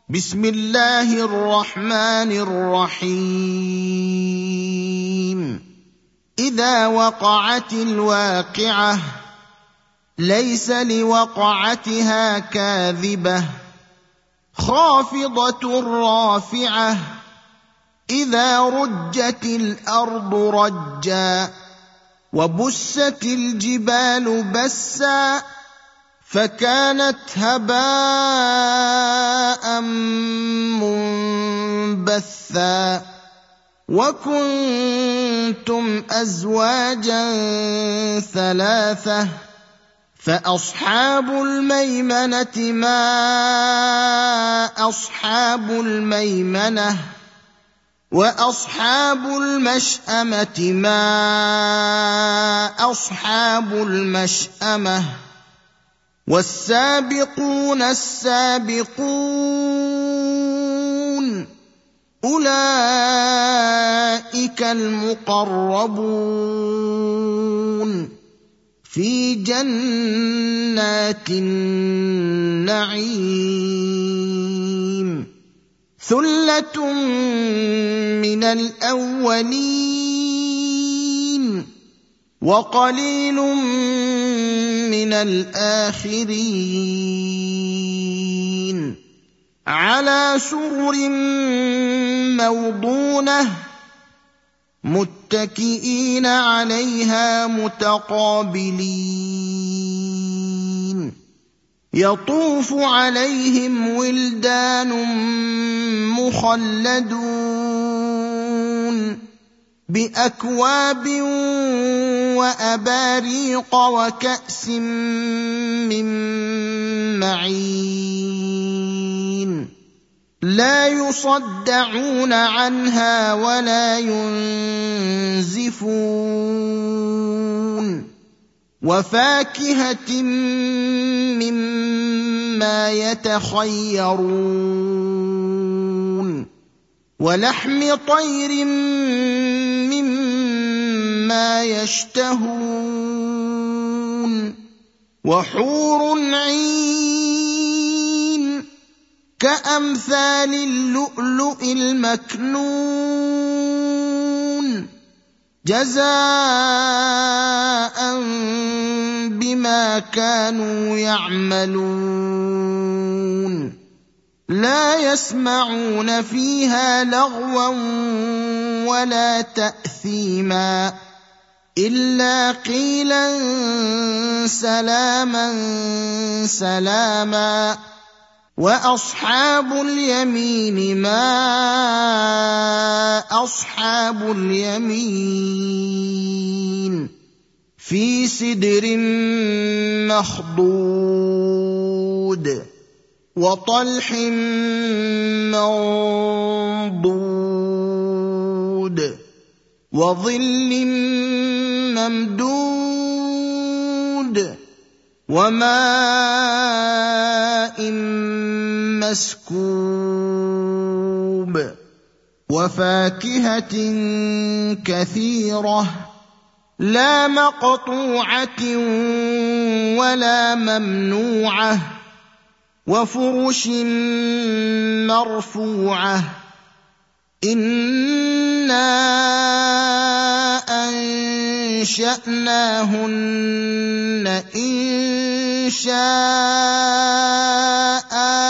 بسم الله الرحمن الرحيم. إذا وقعت الواقعة ليس لوقعتها كاذبة خافضة رافعة إذا رجت الأرض رجا وبست الجبال بسا فكانت هباء منبثا وكنتم أزواجا ثلاثة فأصحاب الميمنة ما أصحاب الميمنة وأصحاب المشأمة ما أصحاب المشأمة والسابقون السابقون أولئك المقربون في جنات النعيم ثلة من الأولين وقليل من الآخرين على سرر موضونة متكئين عليها متقابلين يطوف عليهم ولدان مخلدون بأكواب وأباريق وكأس من معين لا يصدعون عنها ولا ينزفون وفاكهة مما يتخيرون ولحم طير مما يشتهون وحور عين كأمثال اللؤلؤ المكنون جزاء بما كانوا يعملون لا يسمعون فيها لغوا ولا تأثيما إلا قيلا سلاما سلاما وأصحاب اليمين ما أصحاب اليمين في سدر مخضود وطلح منضود وظل ممدود وماء مسكوب وفاكهة كثيرة لا مقطوعة ولا ممنوعة وفرش مرفوعة إنا أنشأناهن إنشاء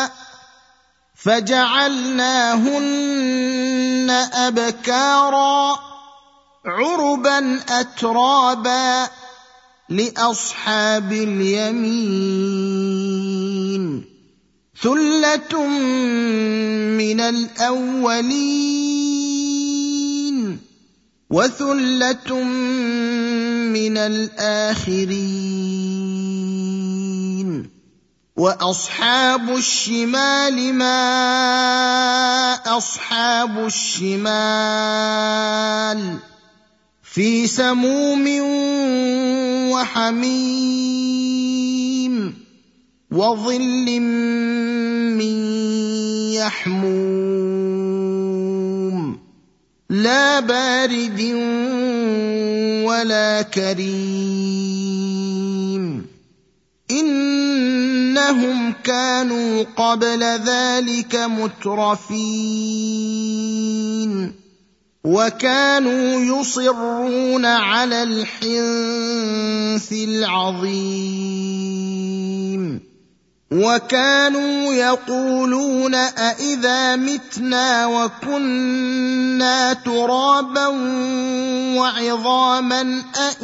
فجعلناهن أبكارا عربا أترابا لأصحاب اليمين ثلة من الأولين وثلة من الآخرين وأصحاب الشمال ما أصحاب الشمال في سموم وحميم وظل من يحموم لا بارد ولا كريم إنهم كانوا قبل ذلك مترفين وكانوا يصرون على الحنث العظيم وكانوا يقولون أإذا متنا وكنا ترابا وعظاما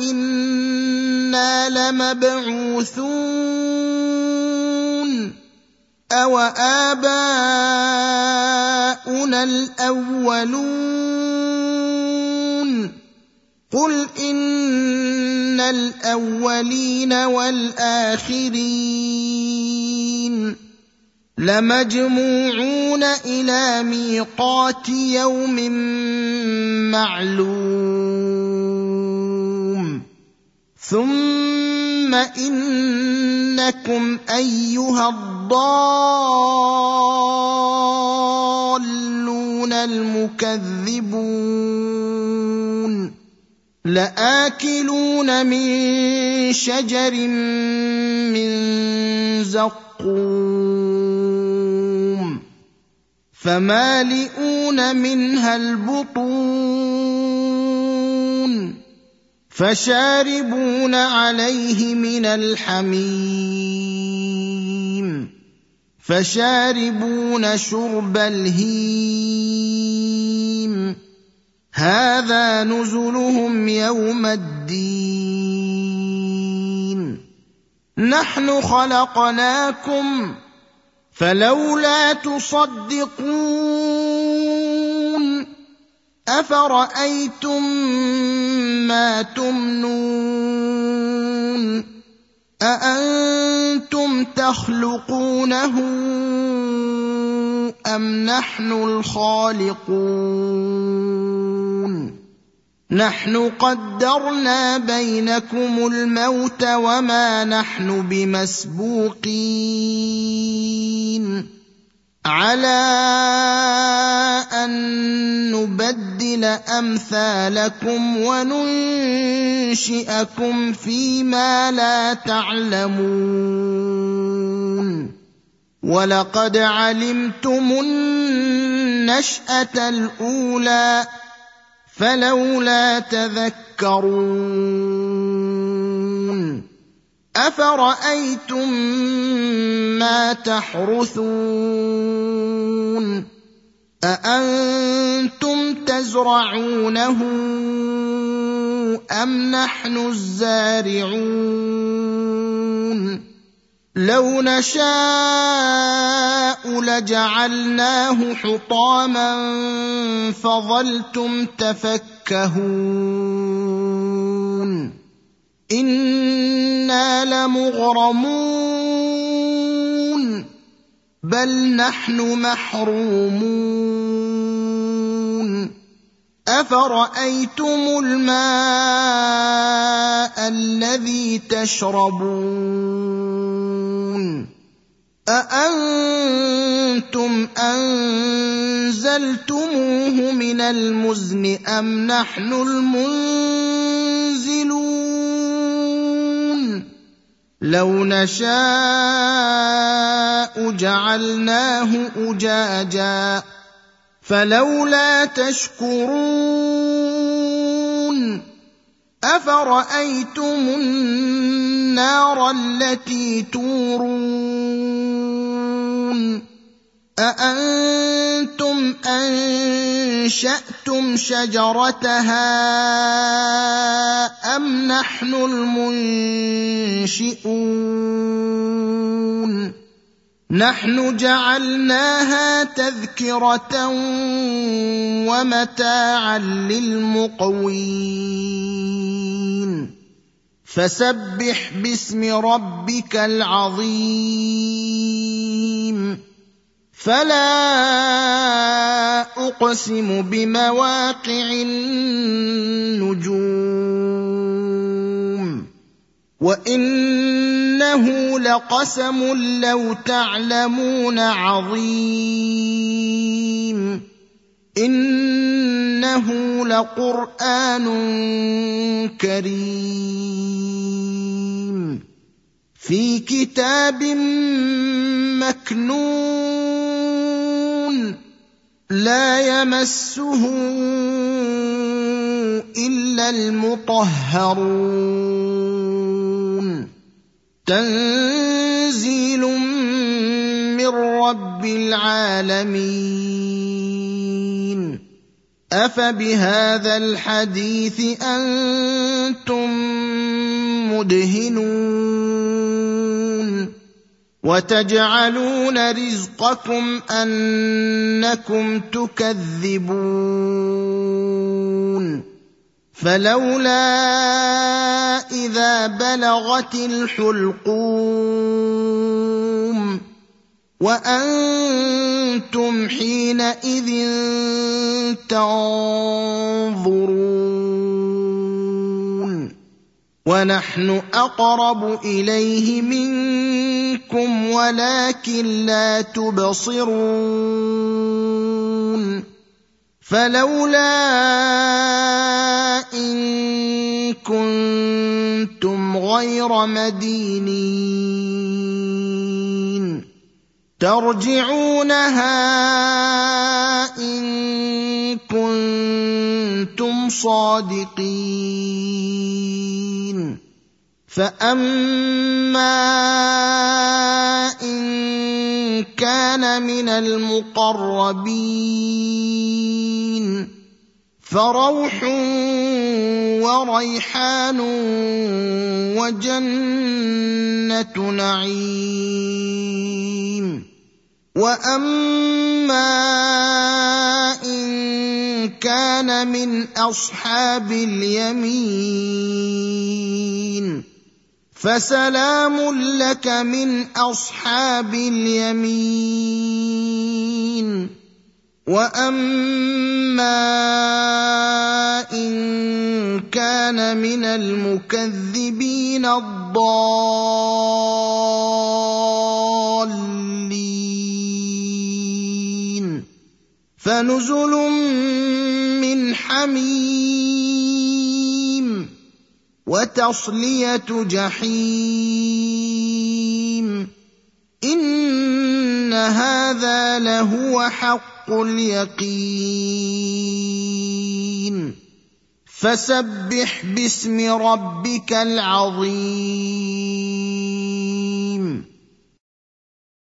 أإنا لمبعوثون أو آباؤنا الأولون قل إن الأولين والآخرين لمجموعون إلى ميقات يوم معلوم ثم إنكم أيها الضالون المكذبون لآكلون من شجر من زقوم فمالئون منها البطون فشاربون عليه من الحميم فشاربون شرب الهيم هذا نزلهم يوم الدين نحن خلقناكم فلولا تصدقون أفرأيتم ما تمنون أأنتم تخلقونه أم نحن الخالقون نحن قدرنا بينكم الموت وما نحن بمسبوقين على أن نبدل أمثالكم وننشئكم فيما لا تعلمون ولقد علمتم النشأة الأولى فلولا تذكرون أفرأيتم ما تحرثون أأنتم تزرعونه أم نحن الزارعون لو نشاء لجعلناه حطاما فظلتم تفكهون إنا لمغرمون بل نحن محرومون أفرأيتم الماء الذي تشربون أأنتم أنزلتموه من المزن أم نحن المنزلون لو نشاء جعلناه أجاجا فلولا تشكرون أفرأيتم النار التي تورون أأنتم أنشأتم شجرتها أم نحن المنشئون نحن جعلناها تذكرة ومتاعا للمقوين فسبح باسم ربك العظيم فلا أقسم بمواقع النجوم وإنه لقسم لو تعلمون عظيم إنه لقرآن كريم في كتاب مكنون لا يمسه إلا المطهرون تنزيل من رب العالمين أفبهذا الحديث أنتم مدهنون وتجعلون رزقكم أنكم تكذبون فلولا إذا بلغت الحلقوم وأنتم حينئذ تنظرون ونحن أقرب إليه منكم ولكن لا تبصرون فلولا إن كنتم غير مدينين ترجعونها إن كنتم صادقين فأما إن كان من المقربين فروح وريحان وجنة نعيم وأما إن كان من أصحاب اليمين فسلام لك من أصحاب اليمين وأما إن كان من المكذبين الضالين فنزل من حميم وتصلية جحيم إن هذا لهو حق اليقين فسبح باسم ربك العظيم